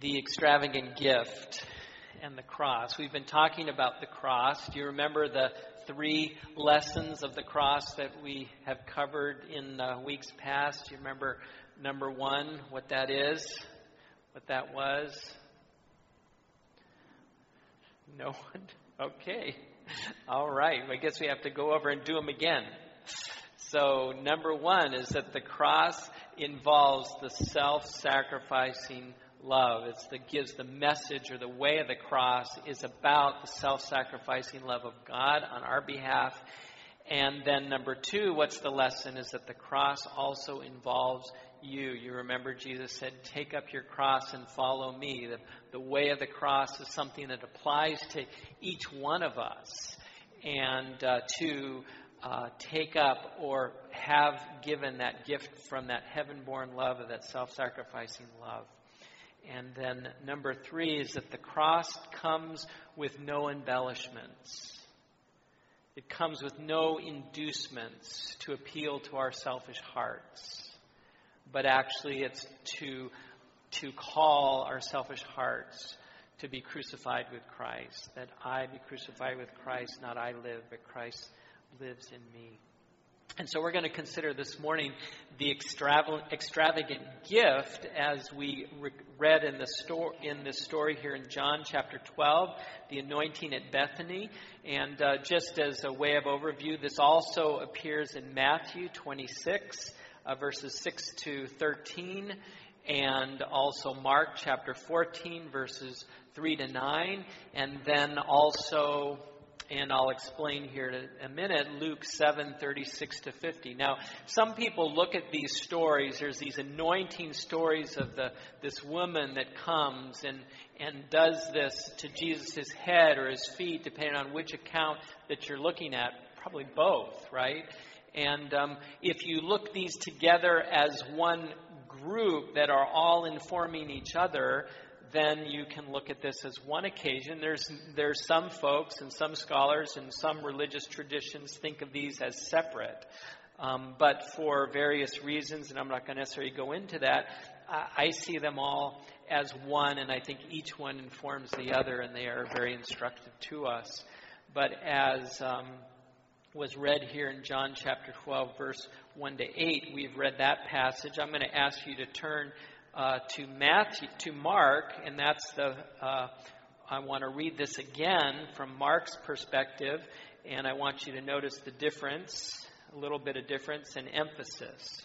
the extravagant gift and the cross. We've been talking about the cross. Do you remember the 3 lessons of the cross that we have covered in weeks past? Do you remember number 1, what that is? What that was? No one? Okay. All right. I guess we have to go over and do them again. So number 1 is that the cross involves the self-sacrificing love. Gives the message, or the way of the cross is about the self-sacrificing love of God on our behalf. And then number 2, what's the lesson, is that the cross also involves you. You remember Jesus said, take up your cross and follow me. The way of the cross is something that applies to each one of us. And to take up or have given that gift from that heaven-born love, of that self-sacrificing love. And then number 3 is that the cross comes with no embellishments. It comes with no inducements to appeal to our selfish hearts. But actually it's to call our selfish hearts to be crucified with Christ. That I be crucified with Christ, not I live, but Christ lives in me. And so we're going to consider this morning the extravagant gift, as we read in the story here in John chapter 12, the anointing at Bethany. And just as a way of overview, this also appears in Matthew 26, verses 6 to 13, and also Mark chapter 14, verses 3 to 9, and then also, and I'll explain here in a minute, Luke 7, 36 to 50. Now, some people look at these stories. There's these anointing stories of this woman that comes and does this to Jesus' head or his feet, depending on which account that you're looking at. Probably both, right? And if you look these together as one group that are all informing each other, then you can look at this as one occasion. There's some folks and some scholars and some religious traditions think of these as separate. But for various reasons, and I'm not going to necessarily go into that, I see them all as one, and I think each one informs the other, and they are very instructive to us. But as was read here in John chapter 12, verse 1 to 8, we've read that passage. I'm going to ask you to turn to Mark, and that's I want to read this again from Mark's perspective, and I want you to notice the difference, a little bit of difference in emphasis.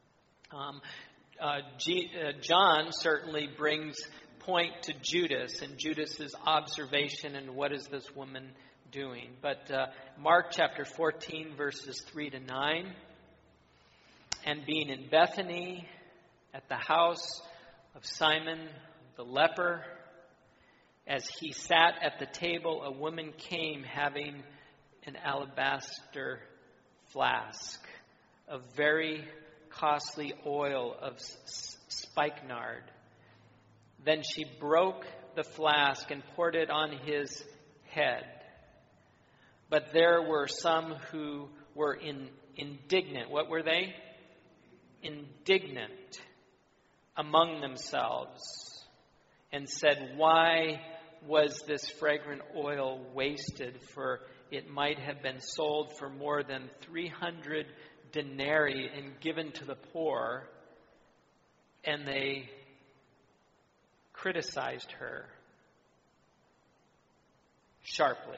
John certainly brings point to Judas and Judas's observation and what is this woman doing. But Mark chapter 14, verses 3 to 9, and being in Bethany, at the house of Simon the leper, as he sat at the table, a woman came having an alabaster flask of very costly oil of spikenard. Then she broke the flask and poured it on his head. But there were some who were indignant. What were they? Indignant among themselves, and said, why was this fragrant oil wasted? For it might have been sold for more than 300 denarii and given to the poor. And they criticized her sharply.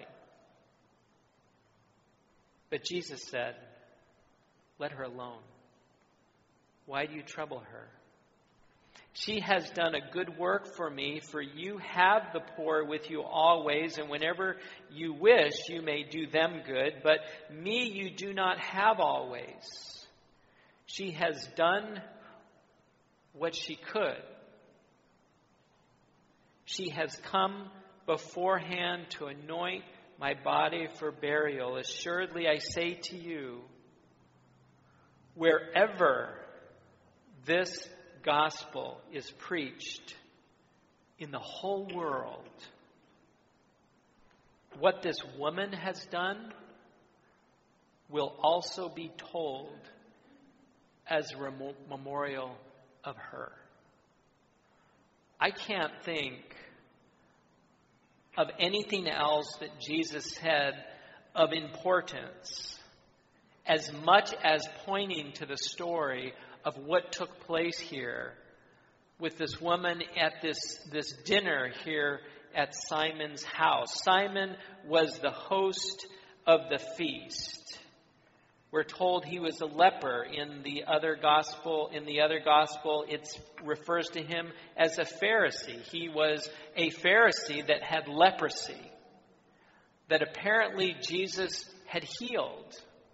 But Jesus said, let her alone. Why do you trouble her? She has done a good work for me, for you have the poor with you always, and whenever you wish, you may do them good, but me you do not have always. She has done what she could. She has come beforehand to anoint my body for burial. Assuredly, I say to you, wherever this gospel is preached in the whole world, what this woman has done will also be told as a memorial of her. I can't think of anything else that Jesus said of importance as much as pointing to the story of what took place here with this woman at this dinner here at Simon's house. Simon was the host of the feast. We're told he was a leper in the other gospel. In the other gospel, it refers to him as a Pharisee. He was a Pharisee that had leprosy, that apparently Jesus had healed.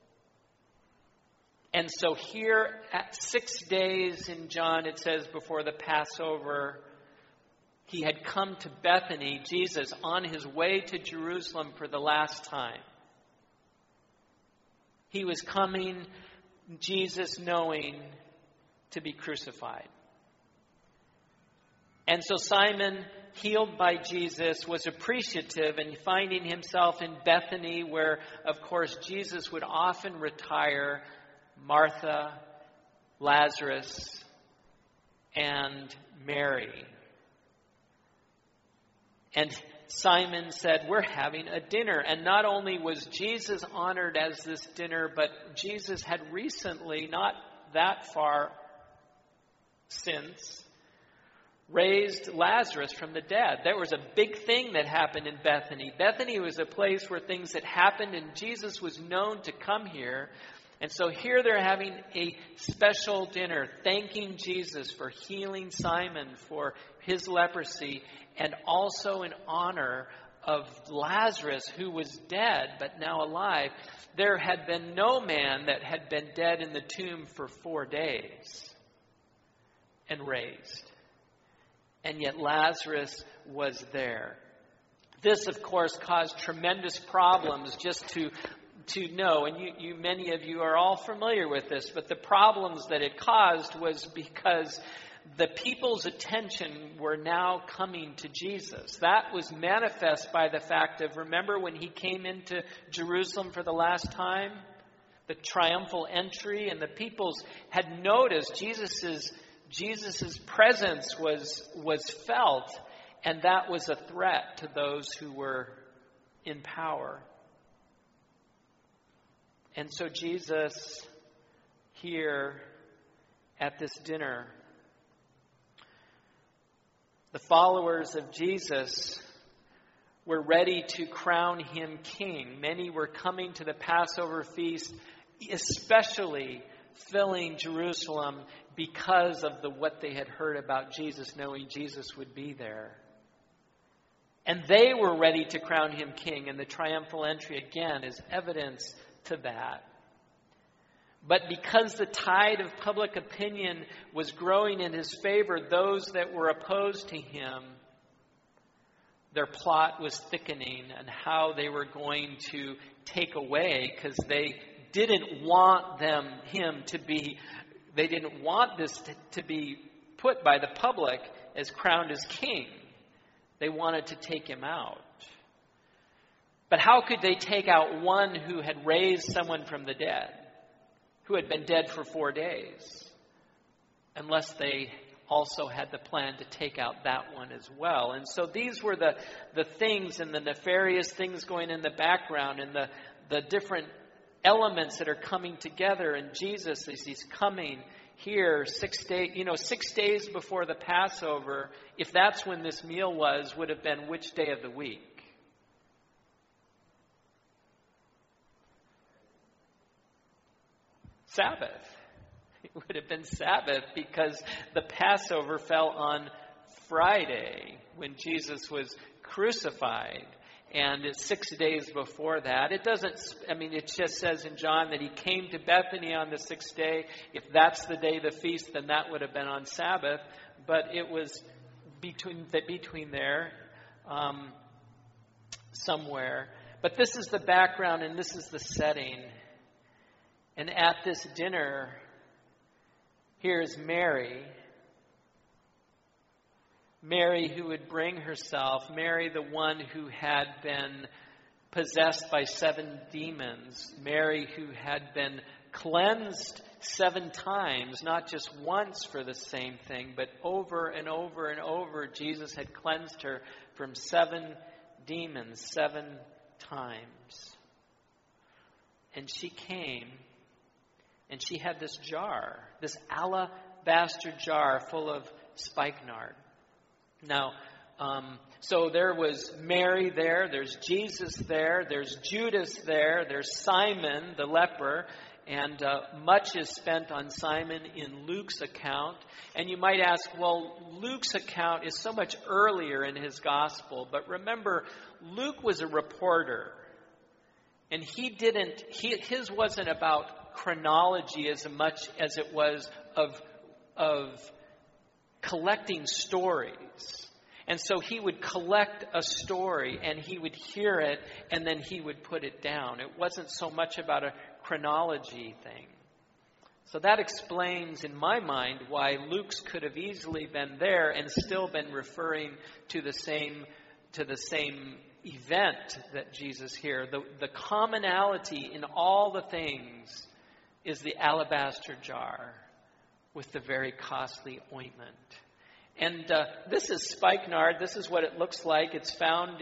And so here at 6 days in John, it says before the Passover, he had come to Bethany, Jesus, on his way to Jerusalem for the last time. He was coming, Jesus knowing, to be crucified. And so Simon, healed by Jesus, was appreciative and finding himself in Bethany, where, of course, Jesus would often retire. Martha, Lazarus, and Mary. And Simon said, we're having a dinner. And not only was Jesus honored as this dinner, but Jesus had recently, not that far since, raised Lazarus from the dead. There was a big thing that happened in Bethany. Bethany was a place where things had happened, and Jesus was known to come here. And so here they're having a special dinner, thanking Jesus for healing Simon for his leprosy, and also in honor of Lazarus, who was dead but now alive. There had been no man that had been dead in the tomb for 4 days and raised. And yet Lazarus was there. This, of course, caused tremendous problems just to know, and you many of you are all familiar with this, but the problems that it caused was because the people's attention were now coming to Jesus. That was manifest by the fact of, remember when he came into Jerusalem for the last time? The triumphal entry, and the peoples had noticed Jesus's presence was felt, and that was a threat to those who were in power. And so Jesus, here at this dinner, the followers of Jesus were ready to crown him king. Many were coming to the Passover feast, especially filling Jerusalem because of what they had heard about Jesus, knowing Jesus would be there. And they were ready to crown him king, and the triumphal entry again is evidence to that. But because the tide of public opinion was growing in his favor, those that were opposed to him, their plot was thickening on how they were going to take away, because they didn't want they didn't want this to be put by the public as crowned as king. They wanted to take him out. But how could they take out one who had raised someone from the dead, who had been dead for 4 days, unless they also had the plan to take out that one as well? And so these were the things and the nefarious things going in the background, and the different elements that are coming together. And Jesus, as he's coming here 6 days before the Passover, if that's when this meal was, would have been which day of the week? Sabbath. It would have been Sabbath, because the Passover fell on Friday when Jesus was crucified. And it's 6 days before that. It just says in John that he came to Bethany on the 6th day. If that's the day of the feast, then that would have been on Sabbath. But it was between there somewhere. But this is the background and this is the setting. And at this dinner, here's Mary. Mary who would bring herself, Mary the one who had been possessed by 7 demons, Mary who had been cleansed 7 times, not just once for the same thing, but over and over and over, Jesus had cleansed her from 7 demons 7 times. And she came, and she had this jar, this alabaster jar full of spikenard. Now, so there was Mary there, there's Jesus there, there's Judas there, there's Simon the leper, and much is spent on Simon in Luke's account. And you might ask, well, Luke's account is so much earlier in his gospel, but remember, Luke was a reporter, and his wasn't about chronology as much as it was of collecting stories. And so he would collect a story and he would hear it and then he would put it down. It wasn't so much about a chronology thing. So that explains, in my mind, why Luke's could have easily been there and still been referring to the same event that Jesus here. The commonality in all the things is the alabaster jar with the very costly ointment. And this is spikenard. This is what it looks like. This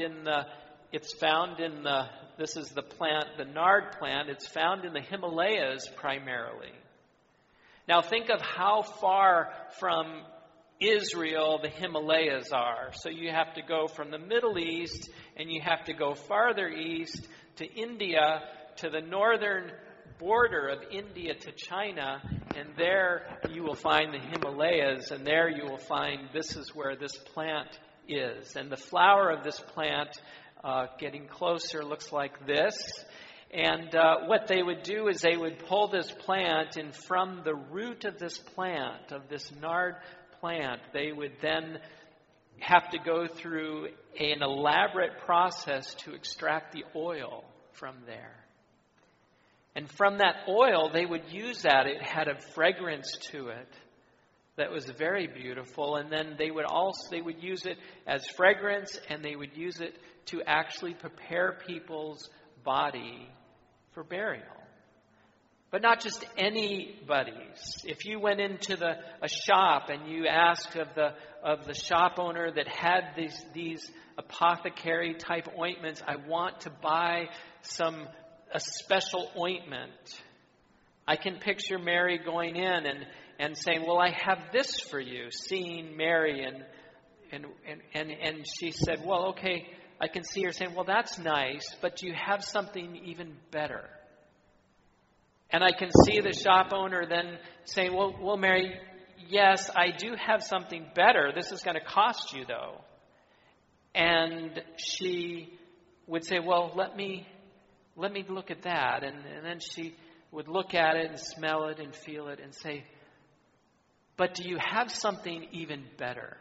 is the plant, the nard plant. It's found in the Himalayas primarily. Now think of how far from Israel the Himalayas are. So you have to go from the Middle East and you have to go farther east to India, to the northern border of India to China, and there you will find the Himalayas, and there you will find this is where this plant is. And the flower of this plant, getting closer, looks like this. And what they would do is they would pull this plant, and from the root of this plant, of this nard plant, they would then have to go through an elaborate process to extract the oil from there. And from that oil, they would use that. It had a fragrance to it that was very beautiful. And then they would use it as fragrance, and they would use it to actually prepare people's body for burial. But not just anybody's. If you went into a shop and you asked of the shop owner that had these apothecary type ointments, I want to buy a special ointment. I can picture Mary going in and saying, well, I have this for you, seeing Mary, and she said, well, okay, I can see her saying, well, that's nice, but do you have something even better? And I can see the shop owner then saying, well, Mary, yes, I do have something better. This is going to cost you, though. And she would say, well, let me look at that. And then she would look at it and smell it and feel it and say, but do you have something even better?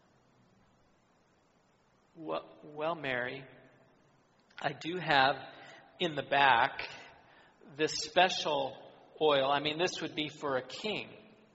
Well, Mary, I do have in the back this special oil. I mean, this would be for a king.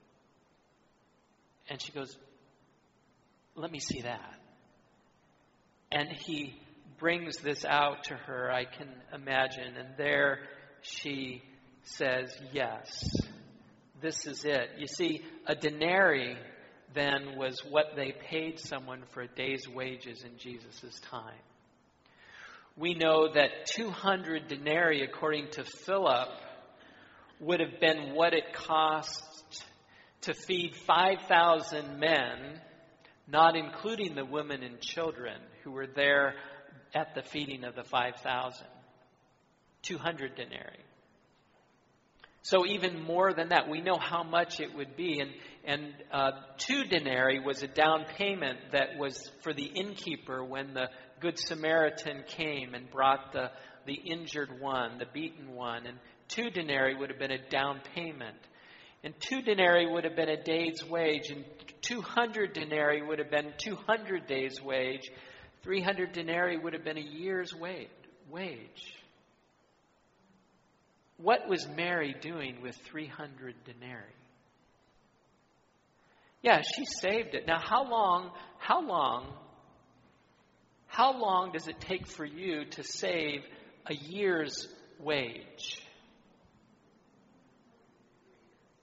And she goes, let me see that. And he brings this out to her, I can imagine, and there she says, yes, this is it. You see, a denarii then was what they paid someone for a day's wages in Jesus' time. We know that 200 denarii, according to Philip, would have been what it cost to feed 5,000 men, not including the women and children who were there at the feeding of the 5,000. 200 denarii. So even more than that, we know how much it would be. And 2 denarii was a down payment that was for the innkeeper when the Good Samaritan came and brought the injured one, the beaten one. And 2 denarii would have been a down payment. And 2 denarii would have been a day's wage. And 200 denarii would have been 200 days' wage. 300 denarii would have been a year's wage. What was Mary doing with 300 denarii? Yeah, she saved it. Now, how long does it take for you to save a year's wage?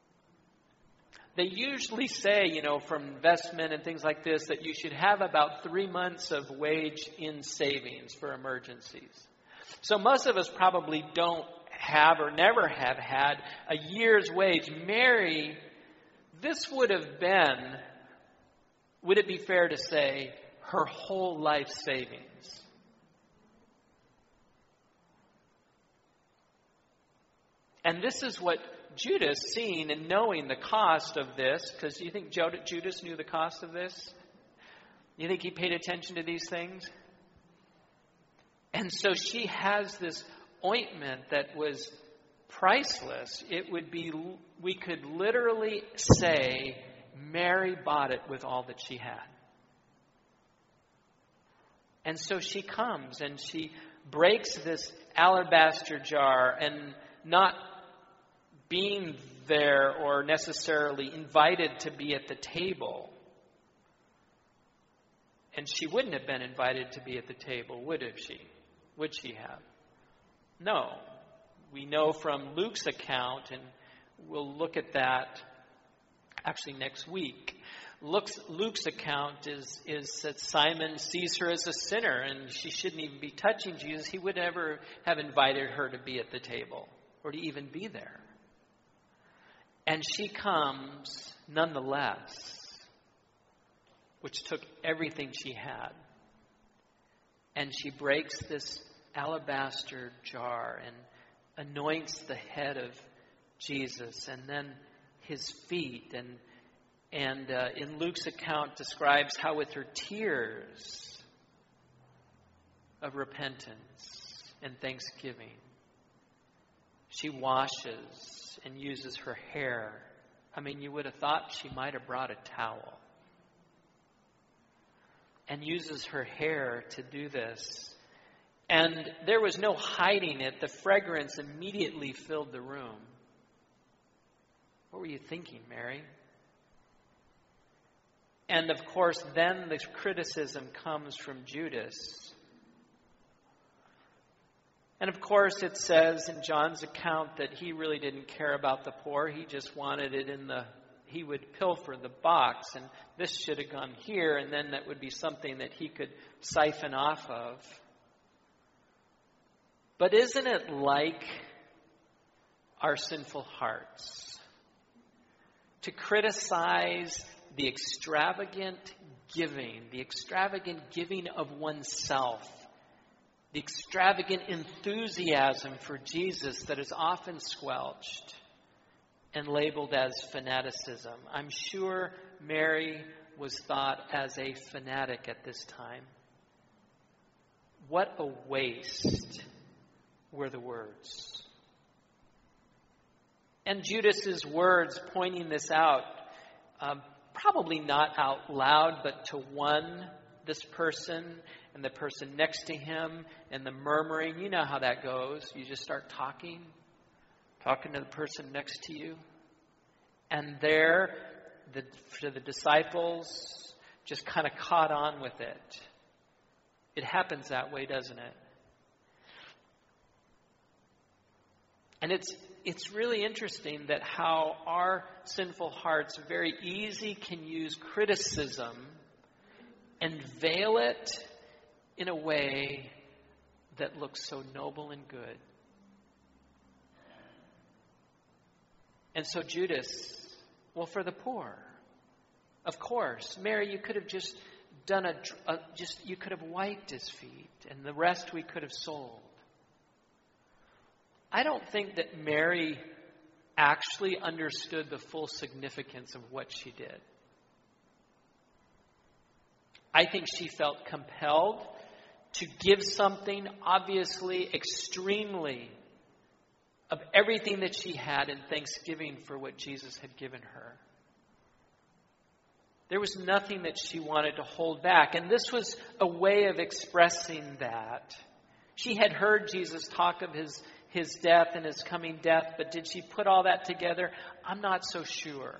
They usually say, from investment and things like this, that you should have about 3 months of wage in savings for emergencies. So most of us probably don't have or never have had a year's wage. Mary, this would have been, would it be fair to say, her whole life savings? And this is what Judas, seeing and knowing the cost of this, because you think Judas knew the cost of this? You think he paid attention to these things? And so she has this ointment that was priceless. It would be, we could literally say, Mary bought it with all that she had. And so she comes and she breaks this alabaster jar, and not being there or necessarily invited to be at the table. And she wouldn't have been invited to be at the table, would she? Would she have? No. We know from Luke's account, and we'll look at that actually next week. Luke's account is that Simon sees her as a sinner, and she shouldn't even be touching Jesus. He would never have invited her to be at the table or to even be there. And she comes nonetheless, which took everything she had. And she breaks this alabaster jar and anoints the head of Jesus and then his feet. And in Luke's account describes how with her tears of repentance and thanksgiving, she washes and uses her hair. I mean, you would have thought she might have brought a towel. And uses her hair to do this. And there was no hiding it. The fragrance immediately filled the room. What were you thinking, Mary? And of course, then the criticism comes from Judas. And of course, it says in John's account that he really didn't care about the poor. He just wanted it he would pilfer the box, and this should have gone here, and then that would be something that he could siphon off of. But isn't it like our sinful hearts to criticize the extravagant giving of oneself, the extravagant enthusiasm for Jesus that is often squelched and labeled as fanaticism? I'm sure Mary was thought as a fanatic at this time. What a waste were the words. And Judas's words pointing this out, probably not out loud, but to this person and the person next to him, and the murmuring. You know how that goes. You just start talking to the person next to you. And there, the disciples just kind of caught on with it. It happens that way, doesn't it? And it's really interesting that how our sinful hearts very easy can use criticism and veil it in a way that looks so noble and good. And so Judas, well, for the poor, of course. Mary, you could have just done you could have wiped his feet, and the rest we could have sold. I don't think that Mary actually understood the full significance of what she did. I think she felt compelled to give something, obviously, extremely, of everything that she had in thanksgiving for what Jesus had given her. There was nothing that she wanted to hold back. And this was a way of expressing that. She had heard Jesus talk of his death and his coming death, but did she put all that together? I'm not so sure.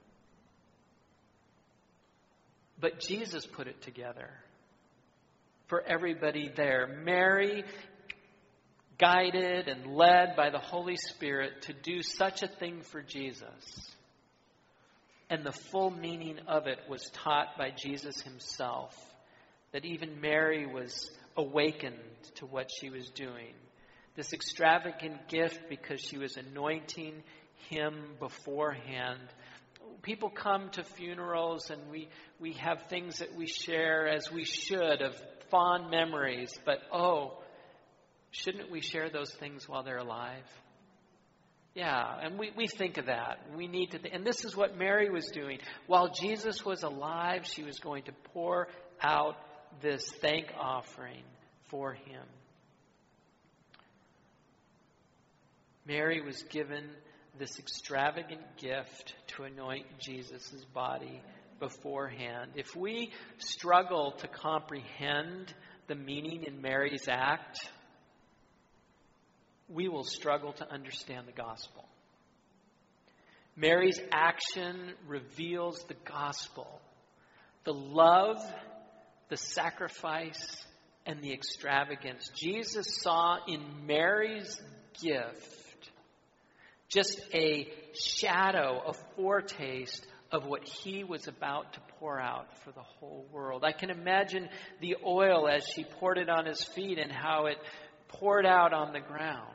But Jesus put it together for everybody there. Mary, guided and led by the Holy Spirit to do such a thing for Jesus. And the full meaning of it was taught by Jesus himself, that even Mary was awakened to what she was doing. This extravagant gift because she was anointing him beforehand. People come to funerals and we have things that we share as we should of fond memories. But shouldn't we share those things while they're alive? Yeah, and we think of that. We need to, and this is what Mary was doing. While Jesus was alive, she was going to pour out this thank offering for him. Mary was given this extravagant gift to anoint Jesus' body beforehand. If we struggle to comprehend the meaning in Mary's act, we will struggle to understand the gospel. Mary's action reveals the gospel, the love, the sacrifice, and the extravagance. Jesus saw in Mary's gift just a shadow, a foretaste of what he was about to pour out for the whole world. I can imagine the oil as she poured it on his feet and how it poured out on the ground.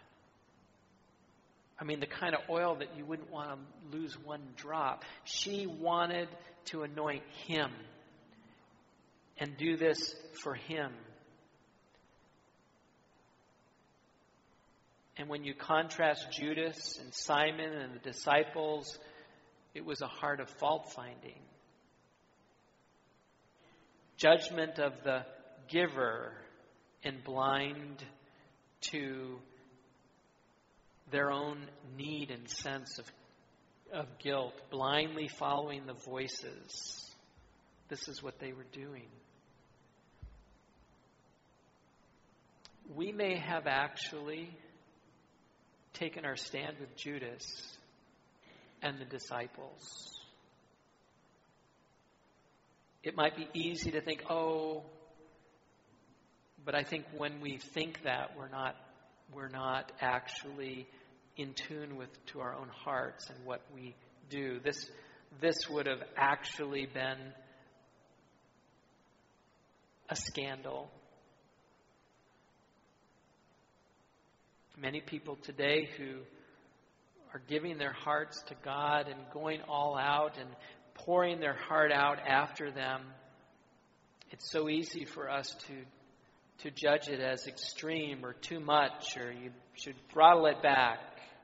I mean, the kind of oil that you wouldn't want to lose one drop. She wanted to anoint him and do this for him. And when you contrast Judas and Simon and the disciples, it was a heart of fault finding. Judgment of the giver and blind to their own need and sense of guilt, blindly following the voices. This is what they were doing. We may have actually taken our stand with Judas and the disciples. It might be easy to think, but I think when we think that, we're not actually in tune to our own hearts and what we do. This would have actually been a scandal. Many people today who are giving their hearts to God and going all out and pouring their heart out after them, it's so easy for us to judge it as extreme or too much, or you should throttle it back.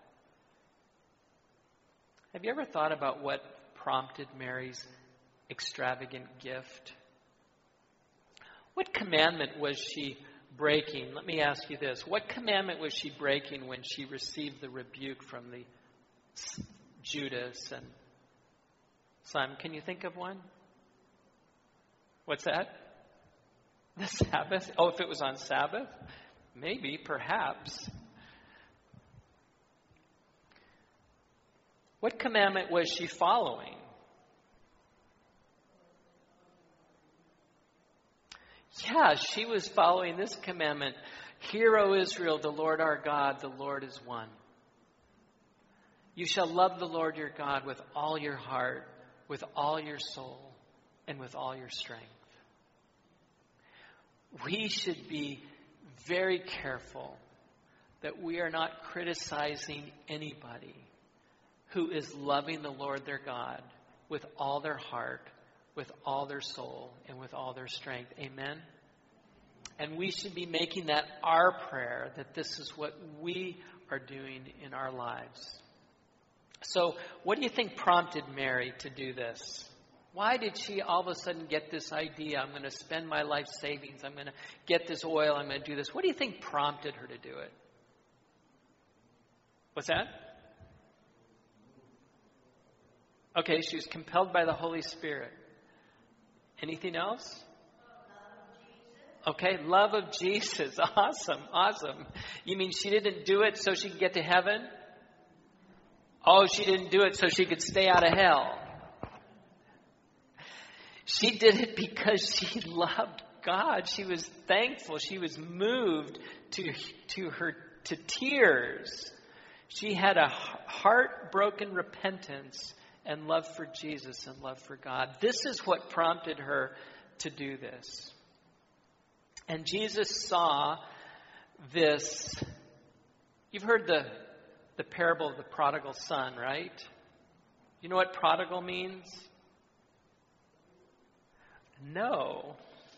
Have you ever thought about what prompted Mary's extravagant gift? What commandment was she breaking? Let me ask you this. What commandment was she breaking when she received the rebuke from the Judas and Simon? Can you think of one? What's that? The Sabbath? Oh, if it was on Sabbath? Maybe, perhaps. What commandment was she following? Yeah, she was following this commandment. Hear, O Israel, the Lord our God, the Lord is one. You shall love the Lord your God with all your heart, with all your soul, and with all your strength. We should be very careful that we are not criticizing anybody who is loving the Lord their God with all their heart, with all their soul, and with all their strength. Amen? And we should be making that our prayer, that this is what we are doing in our lives. So, what do you think prompted Mary to do this? Why did she all of a sudden get this idea? I'm going to spend my life savings. I'm going to get this oil. I'm going to do this. What do you think prompted her to do it? What's that? Okay, she was compelled by the Holy Spirit. Anything else? Okay, love of Jesus. Awesome. You mean she didn't do it so she could get to heaven? Oh, she didn't do it so she could stay out of hell. She did it because she loved God. She was thankful. She was moved to tears. She had a heartbroken repentance and love for Jesus and love for God. This is what prompted her to do this. And Jesus saw this. You've heard the parable of the prodigal son, right? You know what prodigal means? No.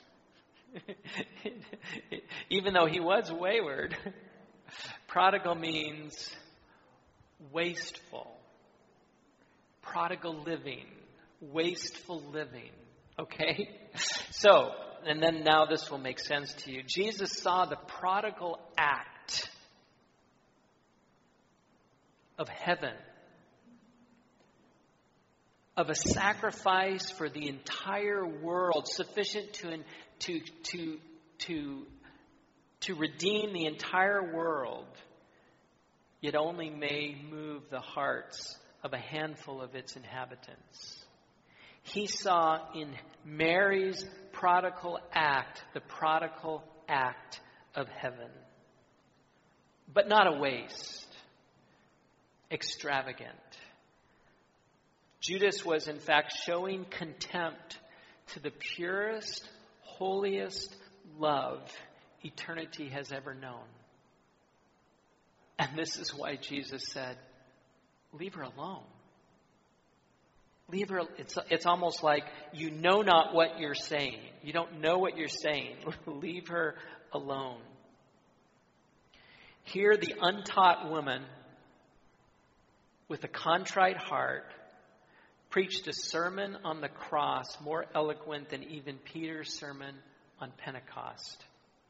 Even though he was wayward, prodigal means wasteful. Prodigal living. Wasteful living. Okay? So, and then now this will make sense to you. Jesus saw the prodigal act of heaven, of a sacrifice for the entire world, sufficient to redeem the entire world, yet only may move the hearts of a handful of its inhabitants. He saw in Mary's prodigal act the prodigal act of heaven, but not a waste. Extravagant. Judas was in fact showing contempt to the purest, holiest love eternity has ever known. And this is why Jesus said, leave her alone. Leave her. It's almost like you know not what you're saying. You don't know what you're saying. Leave her alone. Here the untaught woman with a contrite heart preached a sermon on the cross more eloquent than even Peter's sermon on Pentecost.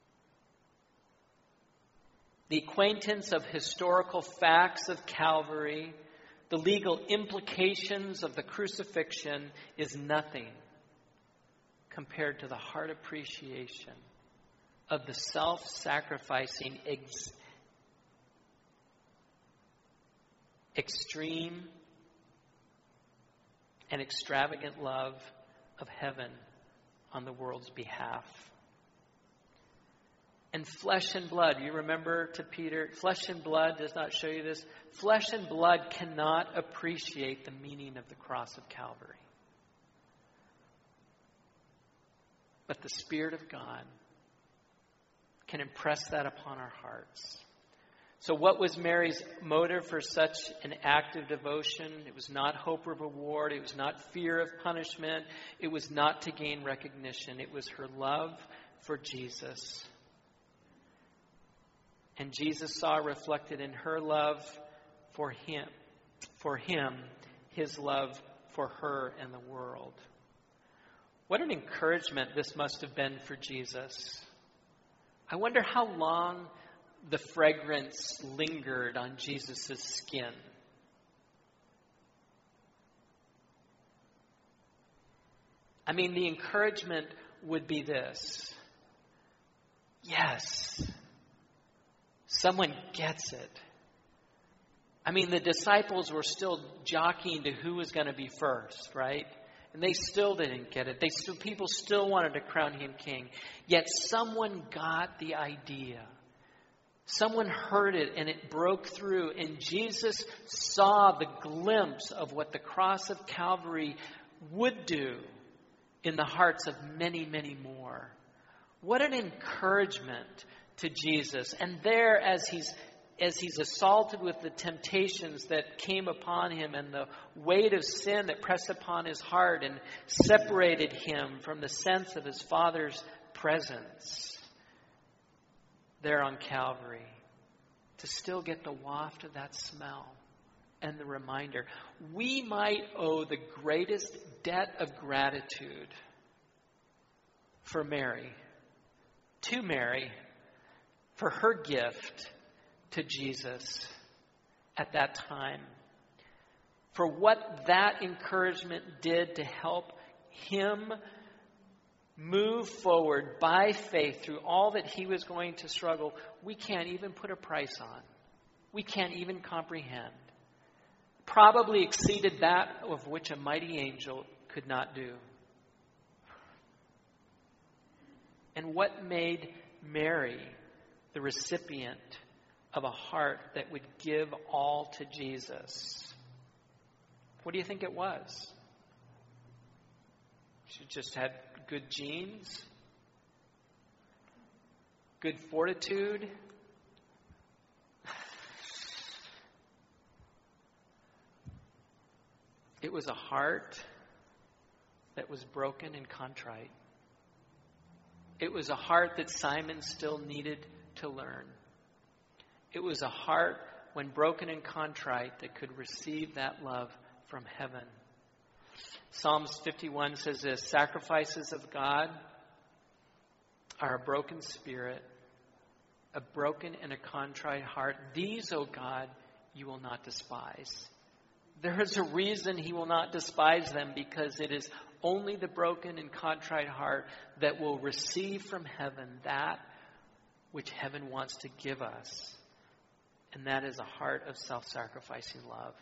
The acquaintance of historical facts of Calvary, the legal implications of the crucifixion is nothing compared to the heart appreciation of the self-sacrificing extreme and extravagant love of heaven on the world's behalf. And flesh and blood, you remember to Peter, flesh and blood does not show you this. Flesh and blood cannot appreciate the meaning of the cross of Calvary. But the Spirit of God can impress that upon our hearts. So what was Mary's motive for such an act of devotion? It was not hope of reward. It was not fear of punishment. It was not to gain recognition. It was her love for Jesus. And Jesus saw reflected in her love for him, his love for her and the world. What an encouragement this must have been for Jesus. I wonder how long the fragrance lingered on Jesus' skin. I mean, the encouragement would be this. Yes, someone gets it. I mean, the disciples were still jockeying to who was going to be first, right? And they still didn't get it. People still wanted to crown him king. Yet someone got the idea. Someone heard it and it broke through, and Jesus saw the glimpse of what the cross of Calvary would do in the hearts of many, many more. What an encouragement to Jesus. And there, as he's assaulted with the temptations that came upon him and the weight of sin that pressed upon his heart and separated him from the sense of his Father's presence, there on Calvary, to still get the waft of that smell and the reminder. We might owe the greatest debt of gratitude for Mary, to Mary, for her gift to Jesus at that time, for what that encouragement did to help him move forward by faith through all that he was going to struggle. We can't even put a price on. We can't even comprehend. Probably exceeded that of which a mighty angel could not do. And what made Mary the recipient of a heart that would give all to Jesus? What do you think it was? She just had good genes, good fortitude. It was a heart that was broken and contrite. It was a heart that Simon still needed to learn. It was a heart, when broken and contrite, that could receive that love from heaven. Psalms 51 says this: sacrifices of God are a broken spirit, a broken and a contrite heart. These, O God, you will not despise. There is a reason he will not despise them, because it is only the broken and contrite heart that will receive from heaven that which heaven wants to give us. And that is a heart of self-sacrificing love.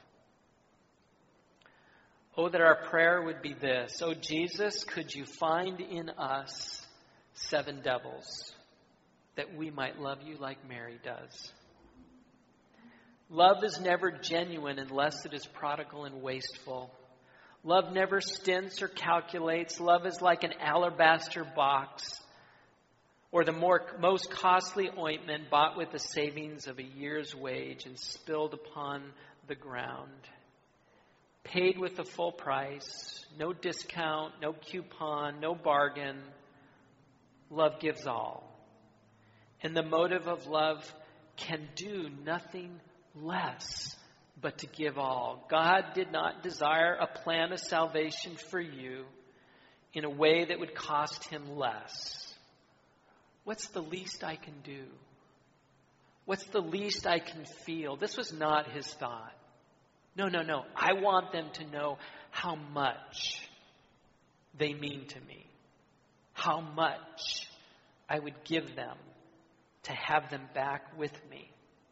Oh, that our prayer would be this: oh, Jesus, could you find in us 7 devils, that we might love you like Mary does. Love is never genuine unless it is prodigal and wasteful. Love never stints or calculates. Love is like an alabaster box, or the most costly ointment bought with the savings of a year's wage and spilled upon the ground. Paid with the full price, no discount, no coupon, no bargain. Love gives all. And the motive of love can do nothing less but to give all. God did not desire a plan of salvation for you in a way that would cost him less. What's the least I can do? What's the least I can feel? This was not his thought. No. I want them to know how much they mean to me. How much I would give them to have them back with me.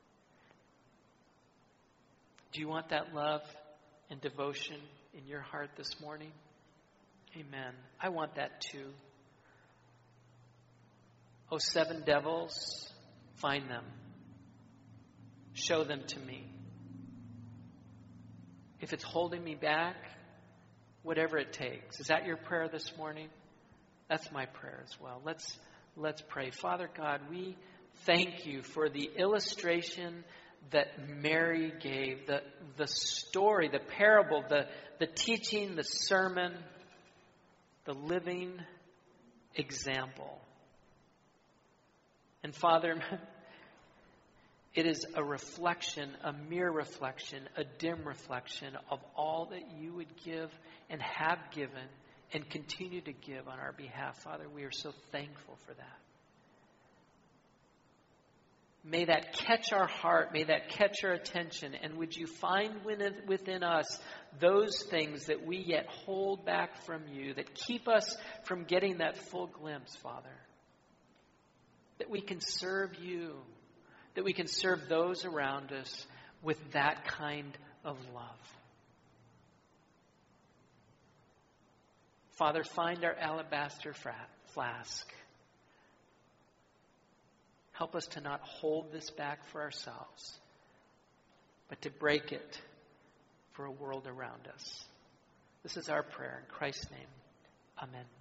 Do you want that love and devotion in your heart this morning? Amen. I want that too. Oh, 7 devils, find them. Show them to me. If it's holding me back, whatever it takes. Is that your prayer this morning? That's my prayer as well. Let's pray. Father God, we thank you for the illustration that Mary gave, the story, the parable, the teaching, the sermon, the living example. And Father, it is a reflection, a mere reflection, a dim reflection of all that you would give and have given and continue to give on our behalf. Father, we are so thankful for that. May that catch our heart. May that catch our attention. And would you find within us those things that we yet hold back from you, that keep us from getting that full glimpse, Father? That we can serve you, that we can serve those around us with that kind of love. Father, find our alabaster flask. Help us to not hold this back for ourselves, but to break it for a world around us. This is our prayer in Christ's name. Amen.